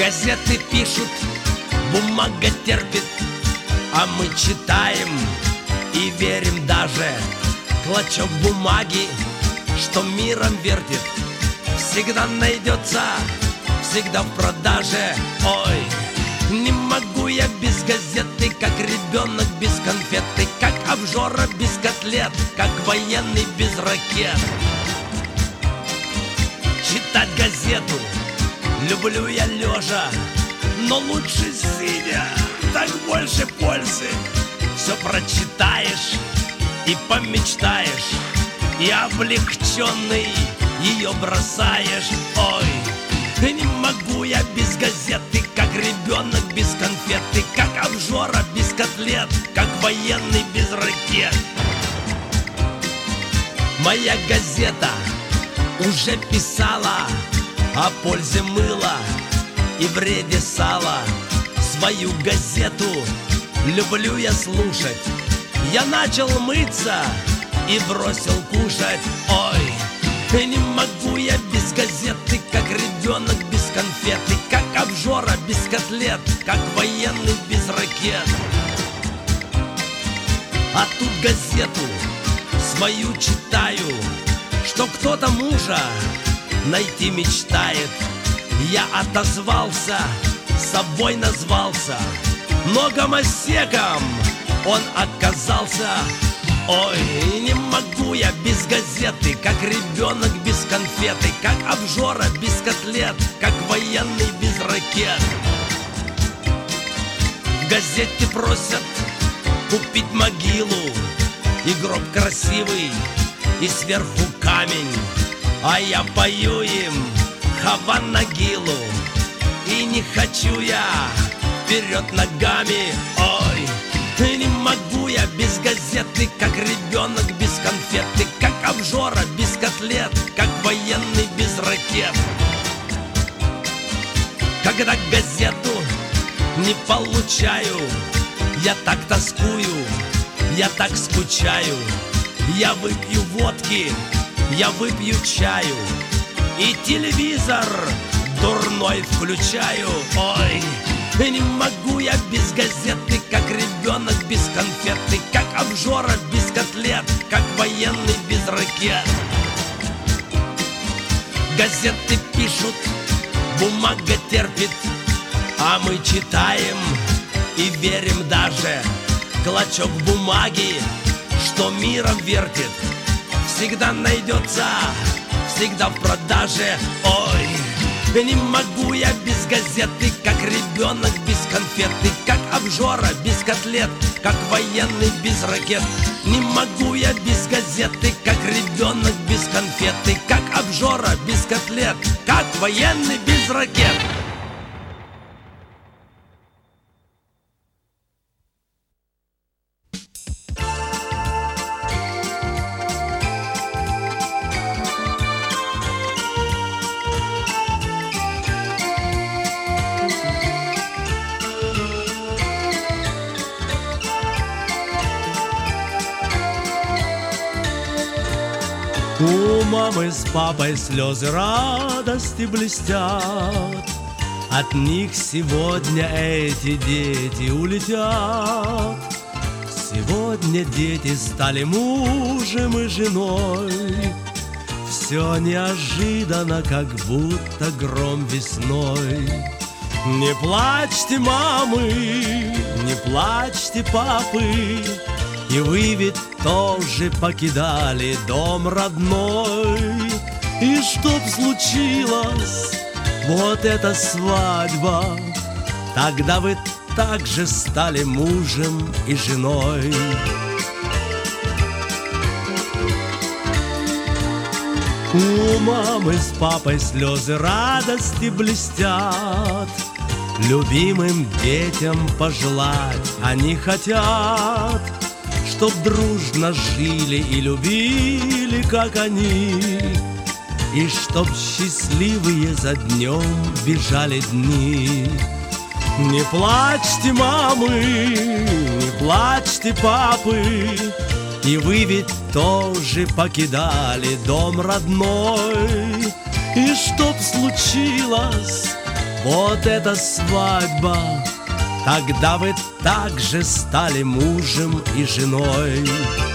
Газеты пишут, бумага терпит, а мы читаем и верим даже. Клочок бумаги, что миром вертит, всегда найдется, всегда в продаже. Ой, не могу я без газеты, как ребенок без конфеты, как обжора без котлет, как военный без ракет. Читать газету люблю я лежа, но лучше сидя, так больше пользы. Все прочитаешь и помечтаешь, и облегченный ее бросаешь. Ой, не могу я без газеты, как ребенок без конфеты, как обжора без котлет, как военный без ракет. Моя газета уже писала о пользе мыла и вреде сала. Свою газету люблю я слушать. Я начал мыться и бросил кушать. Ой, не могу я без газеты, как ребенок без конфеты, как обжора без котлет, как военный без ракет. А тут газету свою читаю, что кто-то мужа найти мечтает. Я отозвался, собой назвался, но гомосеком он оказался. Ой, не могу я без газеты, как ребенок без конфеты, как обжора без котлет, как военный без ракет. В газете просят купить могилу и гроб красивый, и сверху камень, а я пою им Хаванагилу. И не хочу я вперед ногами. Ой, не могу я без газеты, как ребенок без конфеты, как обжора без котлет, как военный без ракет. Когда газету не получаю, я так тоскую, я так скучаю. Я выпью водки, я выпью чаю, и телевизор дурной включаю. Ой, не могу я без газеты, как ребенок без конфеты, как обжора без котлет, как военный без ракет. Газеты пишут, бумага терпит, а мы читаем и верим даже. Клочок бумаги, что миром вертит, всегда найдется, всегда в продаже. Ой, не могу я без газеты, как ребенок без конфеты, как обжора без котлет, как военный без ракет. Не могу я без газеты, как ребенок без конфеты, как обжора без котлет, как военный без ракет. У мамы с папой слезы радости блестят, от них сегодня эти дети улетят. Сегодня дети стали мужем и женой, все неожиданно, как будто гром весной. Не плачьте, мамы, не плачьте, папы, и вы ведь тоже покидали дом родной. И чтоб случилось вот эта свадьба, тогда вы также стали мужем и женой. У мамы с папой слезы радости блестят, любимым детям пожелать они хотят, чтоб дружно жили и любили, как они, и чтоб счастливые за днем бежали дни. Не плачьте, мамы, не плачьте, папы, и вы ведь тоже покидали дом родной. И чтоб случилось Вот эта свадьба, тогда вы также стали мужем и женой.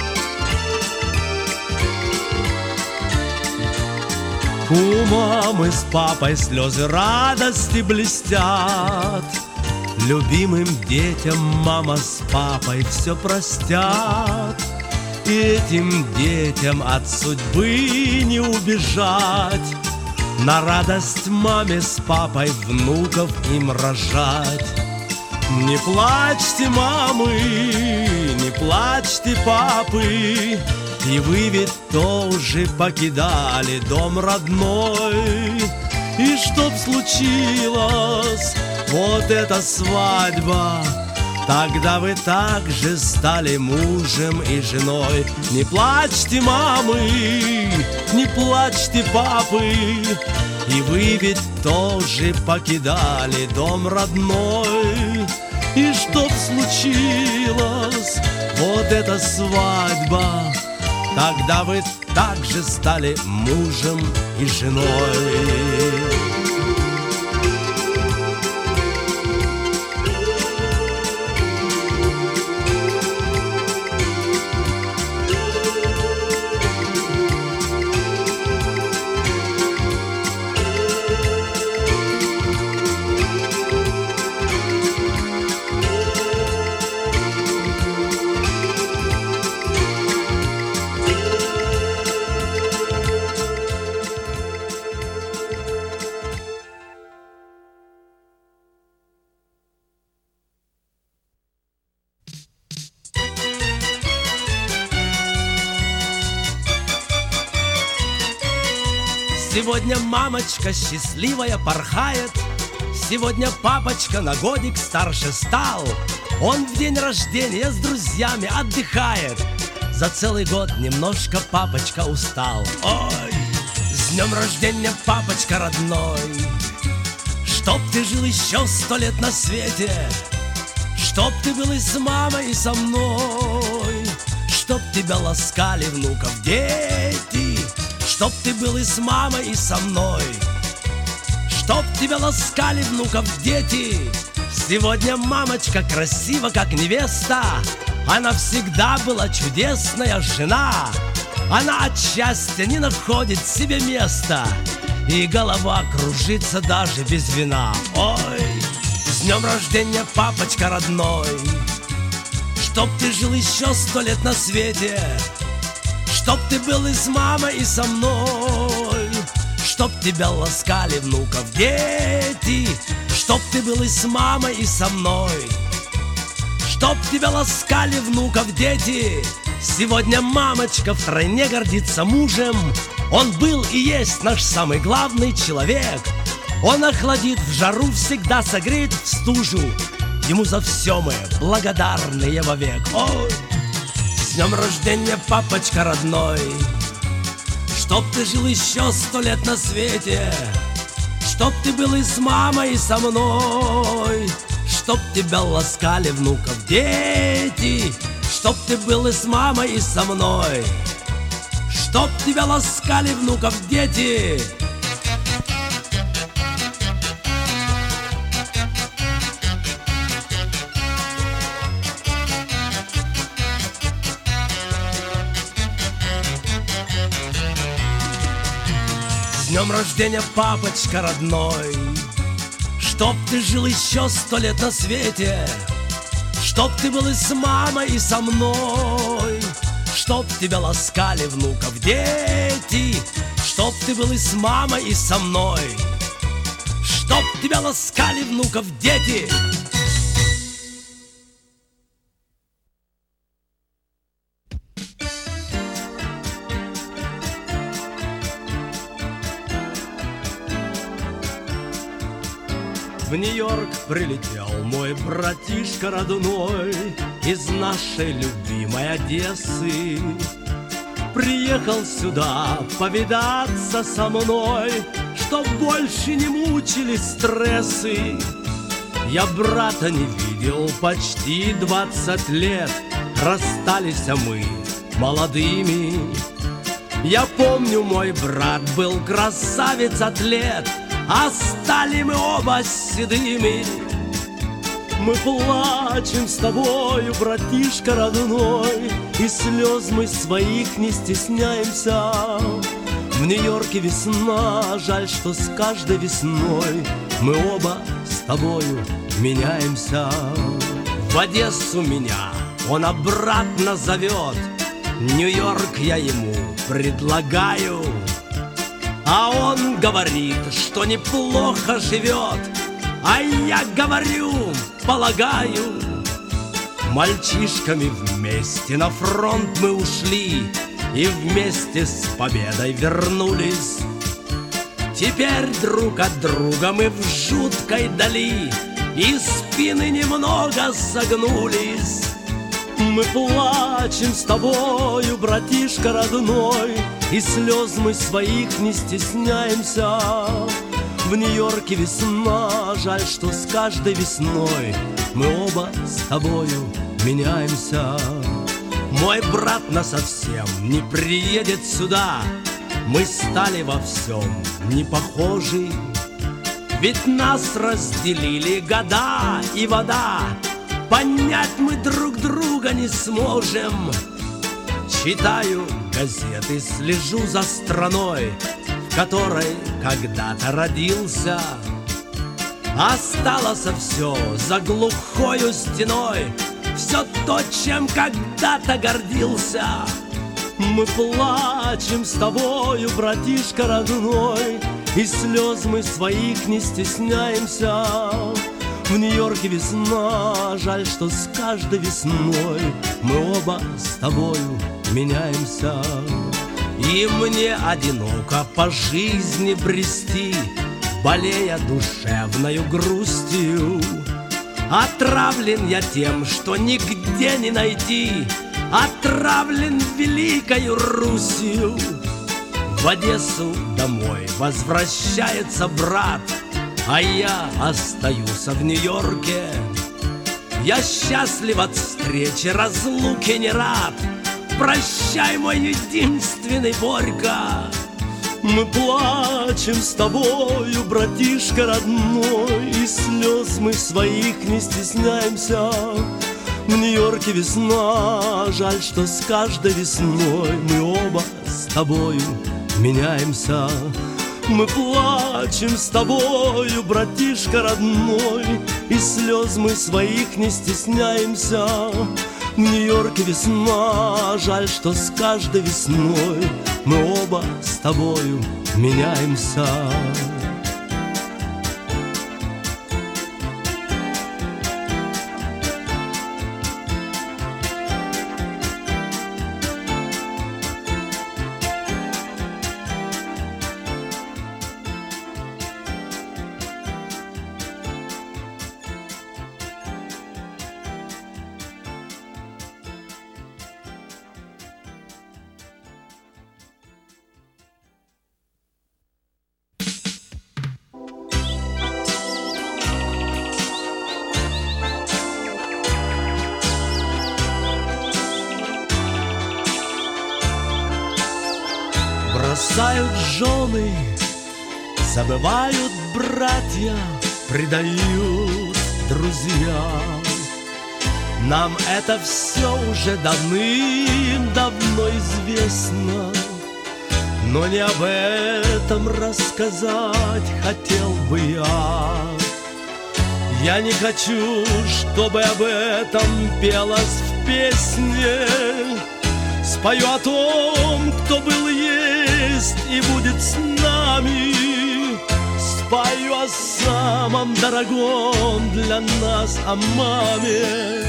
У мамы с папой слезы радости блестят. Любимым детям мама с папой все простят. И этим детям от судьбы не убежать. На радость маме с папой внуков им рожать. Не плачьте, мамы, не плачьте, папы, и вы ведь тоже покидали дом родной. И чтоб случилось вот эта свадьба, тогда вы также стали мужем и женой. Не плачьте, мамы, не плачьте, папы, и вы ведь тоже покидали дом родной. И чтоб случилось вот эта свадьба, тогда вы также стали мужем и женой. Сегодня мамочка счастливая порхает, сегодня папочка на годик старше стал. Он в день рождения с друзьями отдыхает. За целый год немножко папочка устал. Ой, с днем рождения, папочка родной! Чтоб ты жил еще 100 лет на свете, чтоб ты был и с мамой, и со мной, чтоб тебя ласкали внуков дети, чтоб ты был и с мамой, и со мной, чтоб тебя ласкали внуков дети. Сегодня мамочка красива, как невеста. Она всегда была чудесная жена. Она от счастья не находит себе места, и голова кружится даже без вина. Ой, с днем рождения, папочка родной! Чтоб ты жил еще 100 лет на свете, чтоб ты был и с мамой, и со мной, чтоб тебя ласкали внуков дети, чтоб ты был и с мамой, и со мной, чтоб тебя ласкали внуков дети. Сегодня мамочка втройне гордится мужем. Он был и есть наш самый главный человек. Он охладит в жару, всегда согреет в стужу. Ему за все мы благодарны вовек. Ой, с днем рождения, папочка родной! Чтоб ты жил еще 100 лет на свете, чтоб ты был и с мамой, и со мной, чтоб тебя ласкали внуков дети, чтоб ты был и с мамой, и со мной, чтоб тебя ласкали внуков дети. С днем рождения, папочка родной! Чтоб ты жил еще 100 лет на свете, чтоб ты был и с мамой, и со мной, чтоб тебя ласкали внуков дети, чтоб ты был и с мамой, и со мной, чтоб тебя ласкали внуков дети. В Нью-Йорк прилетел мой братишка родной из нашей любимой Одессы. Приехал сюда повидаться со мной, чтоб больше не мучили стрессы. Я брата не видел почти 20 лет, расстались мы молодыми. Я помню, мой брат был красавец-атлет, а стали мы оба седыми. Мы плачем с тобою, братишка родной, и слез мы своих не стесняемся. В Нью-Йорке весна, жаль, что с каждой весной мы оба с тобою меняемся. В Одессу меня он обратно зовет, Нью-Йорк я ему предлагаю, а он говорит, что неплохо живет, а я говорю, полагаю. Мальчишками вместе на фронт мы ушли и вместе с победой вернулись. Теперь друг от друга мы в жуткой дали, и спины немного согнулись. Мы плачем с тобою, братишка родной, и слез мы своих не стесняемся. В Нью-Йорке весна, жаль, что с каждой весной мы оба с тобою меняемся. Мой брат насовсем не приедет сюда, мы стали во всем не похожи. Ведь нас разделили года и вода, понять мы друг друга не сможем. Читаю газеты, слежу за страной, в которой когда-то родился. Осталось все за глухою стеной, все то, чем когда-то гордился. Мы плачем с тобою, братишка родной, и слез мы своих не стесняемся. В Нью-Йорке весна, жаль, что с каждой весной мы оба с тобою меняемся. И мне одиноко по жизни брести, болея душевною грустью. Отравлен я тем, что нигде не найти, отравлен великою Русью. В Одессу домой возвращается брат, а я остаюсь в Нью-Йорке. Я счастлив от встречи, разлуки не рад. Прощай, мой единственный Борька. Мы плачем с тобою, братишка родной, и слез мы своих не стесняемся. В Нью-Йорке весна, жаль, что с каждой весной мы оба с тобою меняемся. Мы плачем с тобою, братишка родной, и слез мы своих не стесняемся. В Нью-Йорке весна, жаль, что с каждой весной мы оба с тобою меняемся. Бросают жены, забывают братья, предают друзья. Нам это все уже давным-давно известно, но не об этом рассказать хотел бы я. Я не хочу, чтобы об этом пелось в песне. Спою о том, кто был, есть и будет с нами. Спою о самом дорогом для нас, о маме.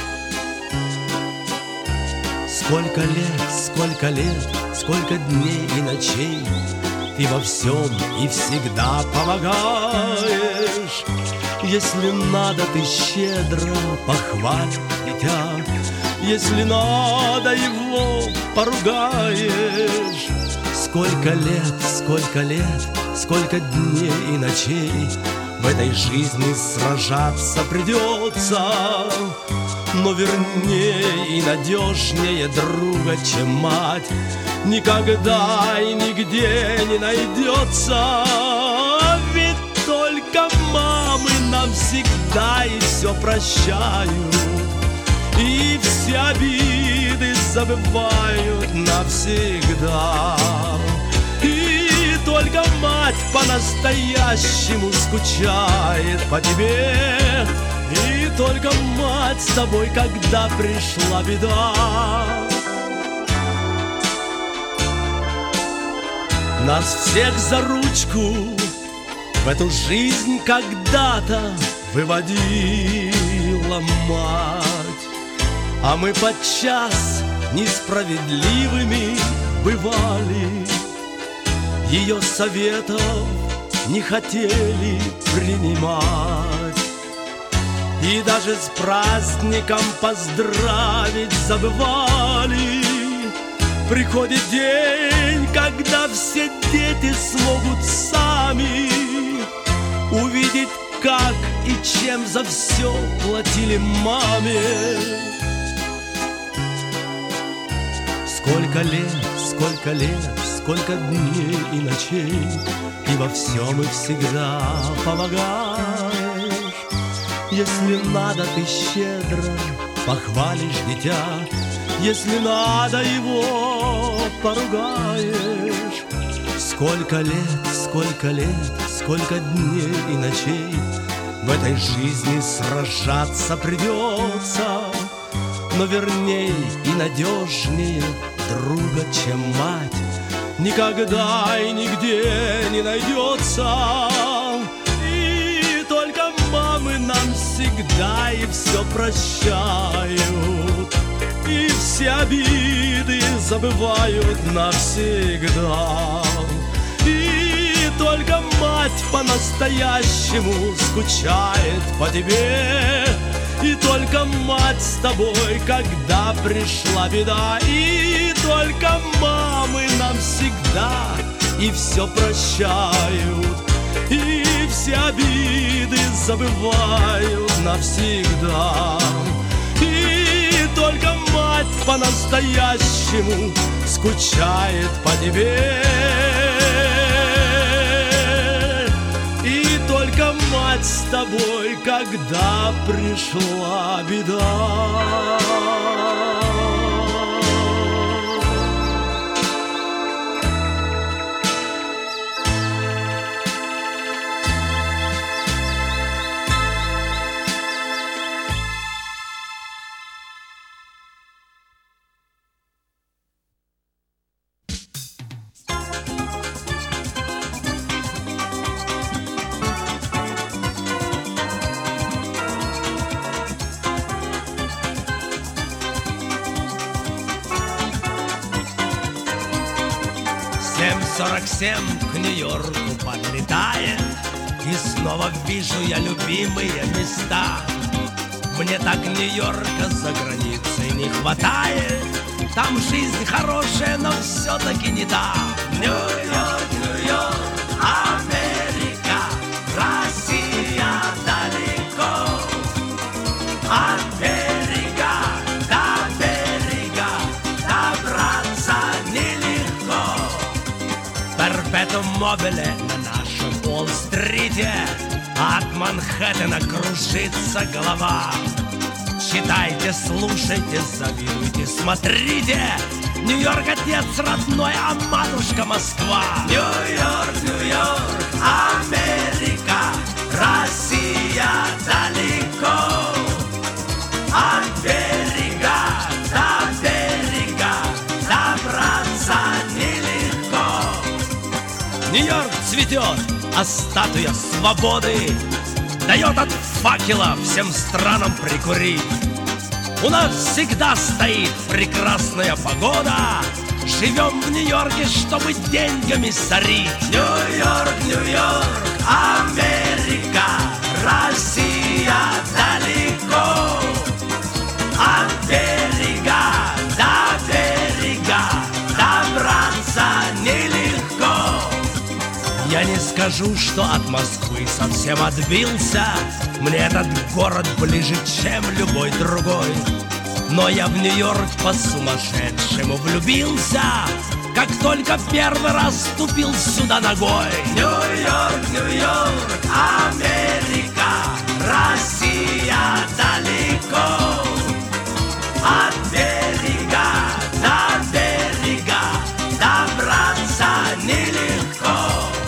Сколько лет, сколько дней и ночей ты во всем и всегда помогаешь. Если надо, ты щедро похваль дитя, если надо, его поругаешь. Сколько лет, сколько дней и ночей в этой жизни сражаться придется. Но вернее и надежнее друга, чем мать, никогда и нигде не найдется. Ведь мамы навсегда и все прощают, и все обиды забывают навсегда. И только мать по-настоящему скучает по тебе, и только мать с тобой, когда пришла беда. Нас всех за ручку в эту жизнь когда-то выводила мать, а мы подчас несправедливыми бывали, ее советов не хотели принимать, и даже с праздником поздравить забывали. Приходит день, когда все дети смогут сами увидеть, как и чем за все платили маме. Сколько лет, сколько дней и ночей, и во всем и всегда помогаешь. Если надо, ты щедро похвалишь дитя, если надо, его поругаешь. Сколько лет, сколько дней и ночей в этой жизни сражаться придется, но верней и надежнее друга, чем мать, никогда и нигде не найдется. И только мамы нам всегда и все прощают, и все обиды забывают навсегда. И только мать по-настоящему скучает по тебе, и только мать с тобой, когда пришла беда. И только мамы нам всегда и все прощают, и все обиды забывают навсегда. И только мать по-настоящему скучает по тебе, и только мать с тобой, когда пришла беда. К Нью-Йорку подлетает, и снова вижу я любимые места. Мне так Нью-Йорка за границей не хватает. Там жизнь хорошая, но все-таки не та. Нью-Йорк, Нью-Йорк, Америка, Россия далеко. От берега до берега добраться нелегко. Перпетум мобиле на нашем Уолл-стрите, от Манхэттена кружится голова. Читайте, слушайте, завидуйте, смотрите. Нью-Йорк отец родной, а матушка Москва. Нью-Йорк, Нью-Йорк, Америка, Россия далеко. От берега до берега добраться нелегко. Нью-Йорк цветет, а статуя свободы дает от факела всем странам прикурить. У нас всегда стоит прекрасная погода. Живем в Нью-Йорке, чтобы деньгами сорить. Нью-Йорк, Нью-Йорк, Америка, Россия далеко. От берега до берега добраться нелегко. Я не скажу, что от Москвы совсем отбился. Мне этот город ближе, чем любой другой. Но я в Нью-Йорк по-сумасшедшему влюбился. как только в первый раз ступил сюда ногой. Нью-Йорк, Нью-Йорк, Америка, Россия далеко. От берега до берега добраться нелегко.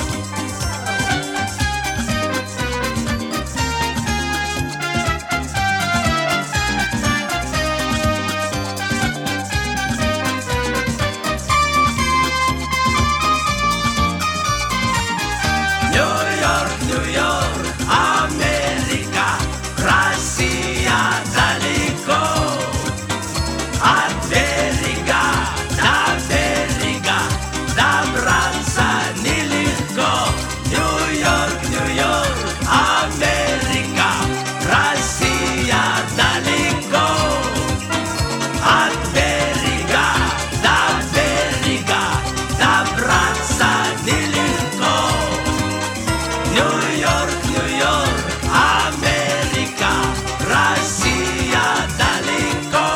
Нью-Йорк, Нью-Йорк, Америка, Россия далеко. От берега до берега добраться нелегко. Нью-Йорк, Нью-Йорк, Америка, Россия далеко. От берега до берега добраться нелегко. Нью-Йорк, Нью-Йорк, Америка, Россия далеко.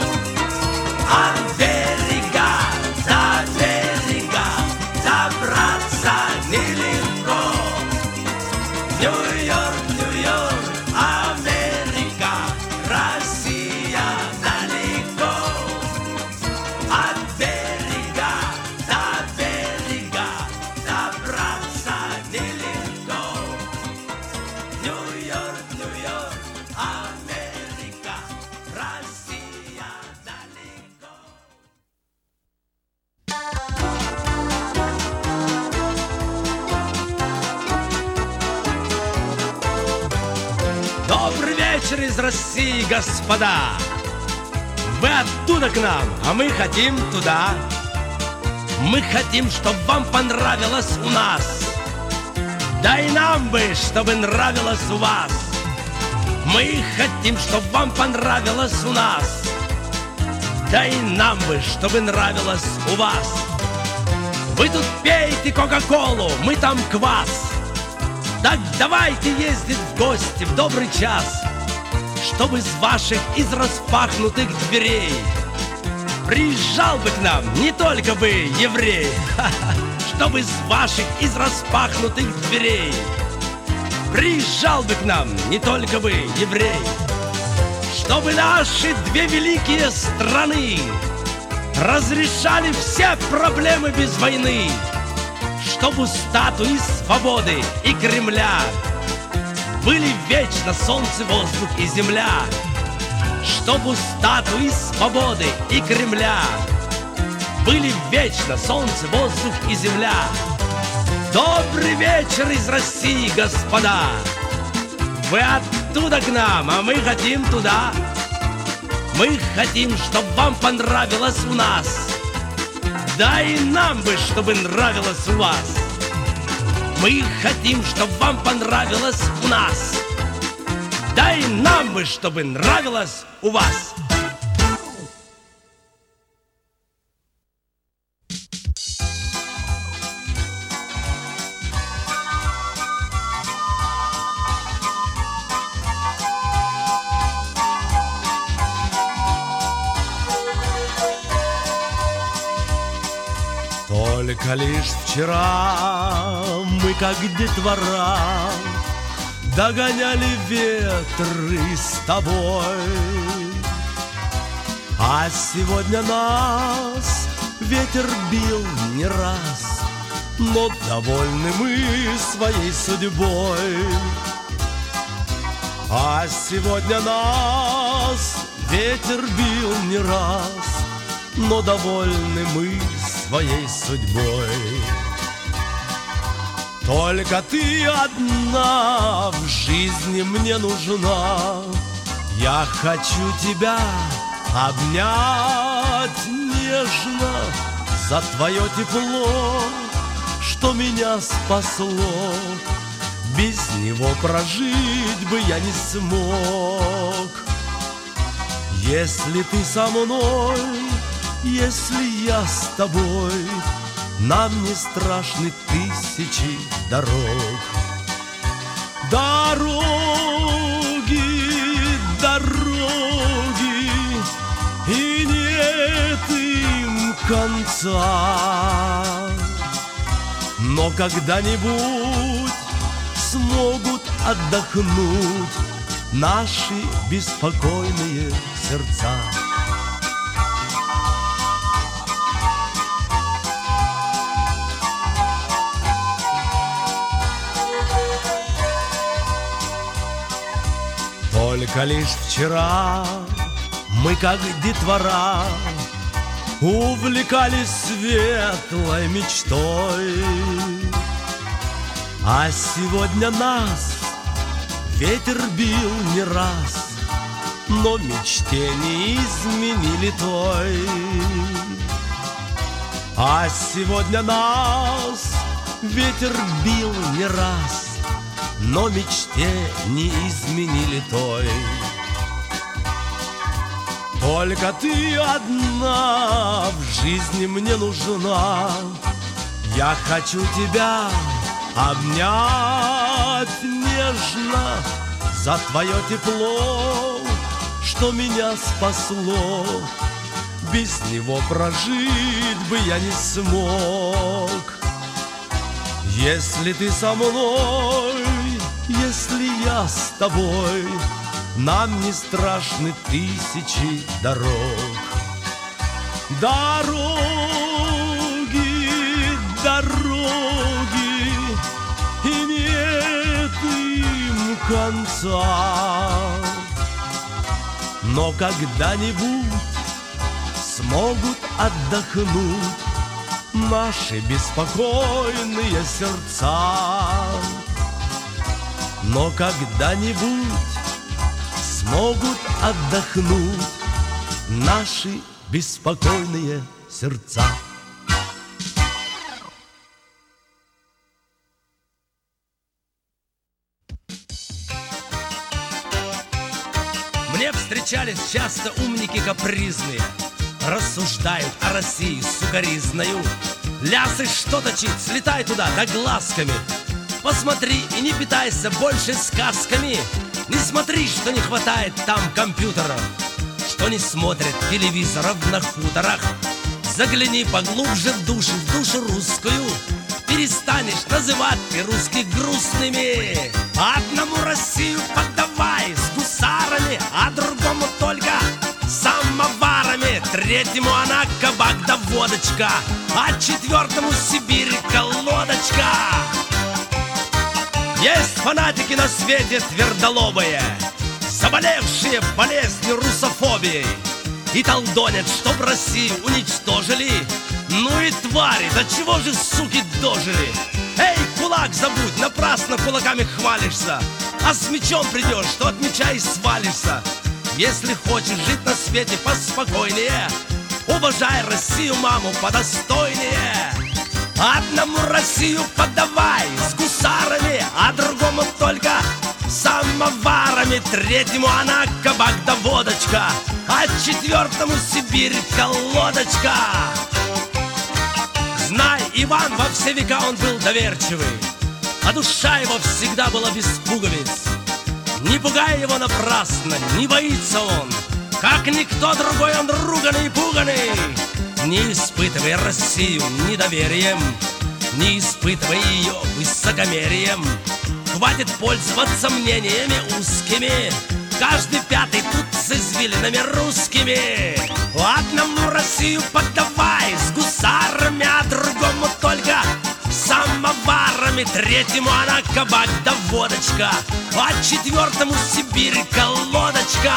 От берега до берега добраться нелегко. Нью-Йорк, Нью-Йорк, Америка, Россия далеко. От берега до берега добраться нелегко. Нью-Йорк, Нью-Йорк, Америка, Россия далеко. Добрый вечер из России, господа! Вы оттуда к нам, а мы хотим туда. Мы хотим, чтобы вам понравилось у нас. Да и нам бы, чтобы нравилось у вас. Мы хотим, чтобы вам понравилось у нас. Да и нам бы, чтобы нравилось у вас. Вы тут пейте кока-колу, мы там квас. Так давайте ездить в гости в добрый час, чтобы из ваших из распахнутых дверей приезжал бы к нам не только бы еврей, чтобы из ваших из распахнутых дверей приезжал бы к нам не только бы еврей, чтобы наши две великие страны разрешали все проблемы без войны, чтобы статуи свободы и Кремля были вечно солнце, воздух и земля, чтобы статуи свободы и Кремля были вечно солнце, воздух и земля. Добрый вечер из России, господа! Вы оттуда к нам, а мы хотим туда. Мы хотим, чтобы вам понравилось у нас. Да и нам бы, чтобы нравилось у вас. Мы хотим, чтобы вам понравилось у нас. Да и нам бы, чтобы нравилось у вас. Только лишь вчера мы, как детвора, догоняли ветры с тобой. А сегодня нас ветер бил не раз, но довольны мы своей судьбой. А сегодня нас ветер бил не раз, но довольны мы своей судьбой. Только ты одна в жизни мне нужна. Я хочу тебя обнять нежно за твое тепло, что меня спасло. Без него прожить бы я не смог. Если ты со мной, если я с тобой, нам не страшны тысячи дорог. Дороги, дороги, и нет им конца. Но когда-нибудь смогут отдохнуть наши беспокойные сердца. Только лишь вчера мы, как детвора, увлекались светлой мечтой, а сегодня нас ветер бил не раз, но мечте не изменили той. А сегодня нас ветер бил не раз, но мечте не изменили той. Только ты одна в жизни мне нужна. Я хочу тебя обнять нежно за твое тепло, что меня спасло. Без него прожить бы я не смог. Если ты со мной, если я с тобой, нам не страшны тысячи дорог. Дороги, дороги, и нет им конца. Но когда-нибудь смогут отдохнуть наши беспокойные сердца. Но когда-нибудь смогут отдохнуть наши беспокойные сердца. Мне встречались часто умники капризные, рассуждают о России сукоризною. Лясы что точить, слетай туда, да глазками. Посмотри и не питайся больше сказками. Не смотри, что не хватает там компьютеров, что не смотрят телевизоров на хуторах. Загляни поглубже в душу русскую. Перестанешь называть ты русских грустными. Одному Россию поддавай с гусарами, а другому только самоварами. Третьему она кабак да водочка, а четвертому Сибирь колодочка. Есть фанатики на свете твердолобые, заболевшие болезнью русофобией, и толдонят, чтоб Россию уничтожили. Ну и твари, до чего же, суки, дожили? Эй, кулак забудь, напрасно кулаками хвалишься, а с мечом придешь, что от меча и свалишься. Если хочешь жить на свете поспокойнее, уважай Россию, маму, подостойнее. Одному Россию подавай с гусарами, а другому только самоварами. Третьему она кабак да водочка, а четвертому Сибирь колодочка. Знай, Иван во все века он был доверчивый, а душа его всегда была без пуговиц. Не пугай его напрасно, не боится он, как никто другой он руганый и пуганый. Не испытывай Россию недоверием, не испытывай ее высокомерием. Хватит пользоваться мнениями узкими, каждый пятый тут с извилинами русскими. Одному Россию поддавай с гусарами, а другому только самоварами. Третьему она кабак да водочка, а четвертому Сибирь колодочка.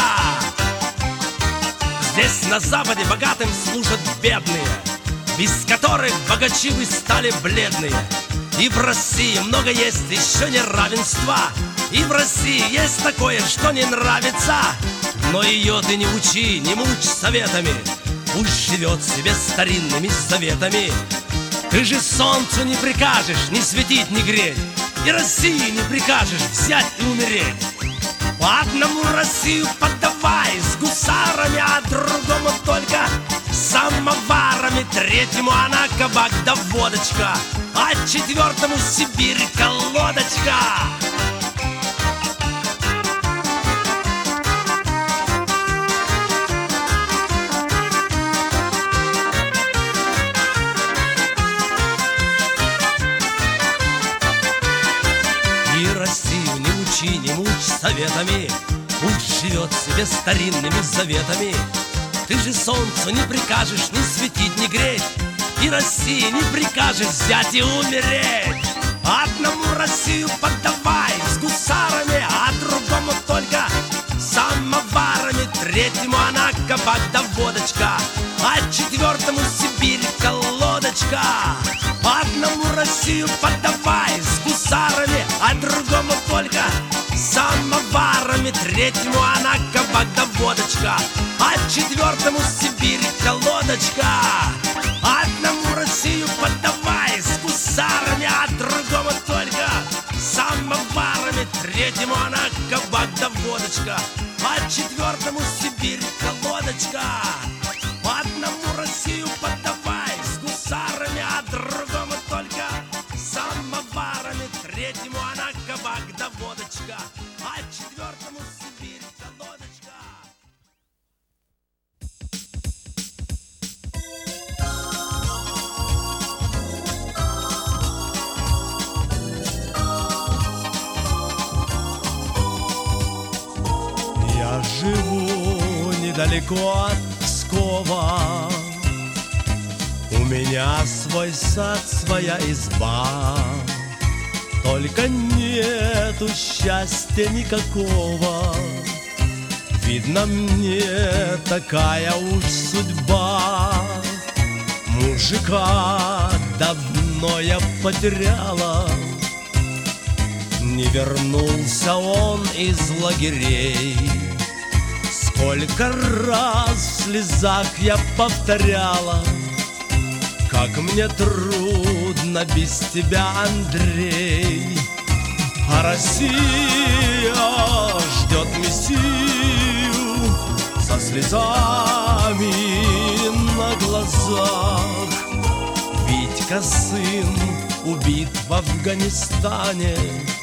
Здесь на Западе богатым служат бедные, без которых богачи вы стали бледные. И в России много есть еще неравенства, и в России есть такое, что не нравится. Но ее ты не учи, не мучь советами, пусть живет себе старинными заветами. Ты же солнцу не прикажешь ни светить, ни греть, и России не прикажешь взять и умереть. По одному Россию подавай с гусарами, а другому только самоварами. Третьему она кабак да водочка, а четвертому Сибирь колодочка. советами, пусть живет себе старинными заветами. Ты же солнцу не прикажешь ни светить, ни греть, и России не прикажешь взять и умереть. Одному Россию подавай с гусарами, а другому только самоварами. Третьему она кабак да водочка, а четвертому Сибирь колодочка. Одному Россию подавай с гусарами, а другому только самоварами. Третьему она кабак да водочка, а четвертому Сибирь колодочка. Одному Россию подавай с гусарами, а другому только самоварами. Третьему она кабак да водочка, а четвертому Сибирь колодочка. Одному Россию подавай с гусарами, а другому только самоварами. Третьему она кабак да водочка, а четвертому Сибирь колодочка. Я живу недалеко от Пскова, у меня свой сад, своя изба, только нету счастья никакого. Видно, мне такая уж судьба. Мужика давно я потеряла, не вернулся он из лагерей. Сколько раз в слезах я повторяла, как мне трудно без тебя, Андрей. А Россия ждет Мессию со слезами на глазах. Витька, сын, убит в Афганистане,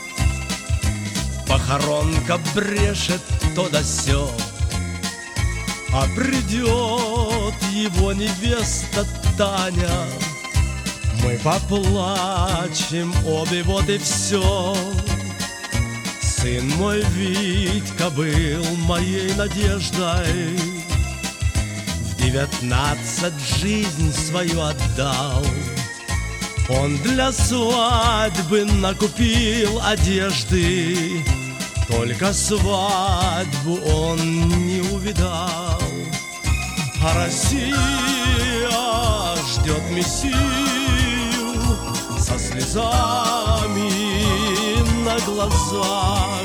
похоронка брешет то да сё. А придет его невеста Таня, мы поплачем обе, вот и все. Сын мой Витька был моей надеждой, в 19 жизнь свою отдал. Он для свадьбы накупил одежды, только свадьбу он не увидал. А Россия ждет Мессию со слезами на глазах.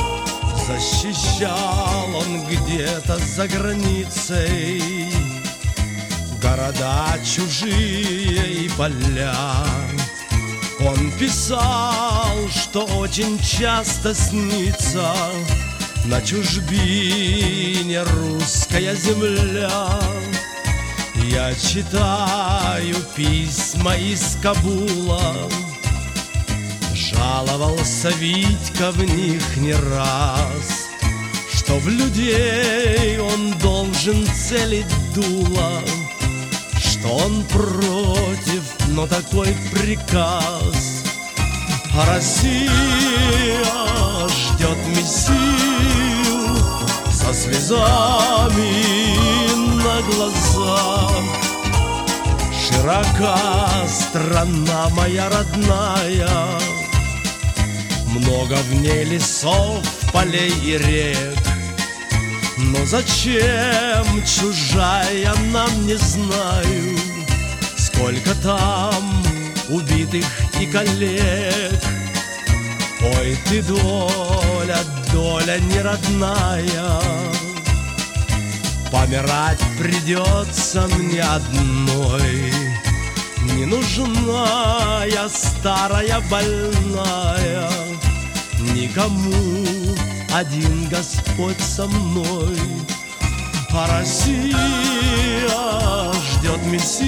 Защищал он где-то за границей города чужие и поля. Он писал, что очень часто снится на чужбине русская земля. Я читаю письма из Кабула, жаловался Витька в них не раз, что в людей он должен целить дуло, что он против, но такой приказ. А Россия ждет Мессию со слезами на глазах. Широка страна моя родная, много в ней лесов, полей и рек. Но зачем чужая нам, не знаю, сколько там убитых и коллег. Ой, ты доля, доля неродная, помирать придется мне одной. Не нужна я старая больная, никому, один Господь со мной. А Россия ждет Мессию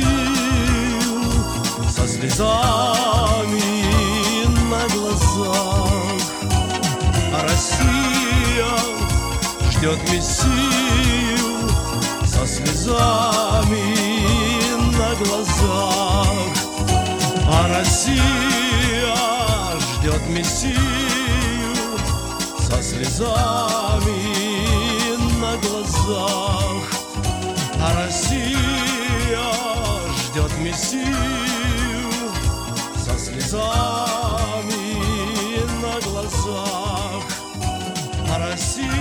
со слезами на глазах. А Россия ждет Мессию со слезами на глазах. А Россия ждет Мессию со слезами на глазах. А Россия ждет Мессию со слезами на глазах. А Россия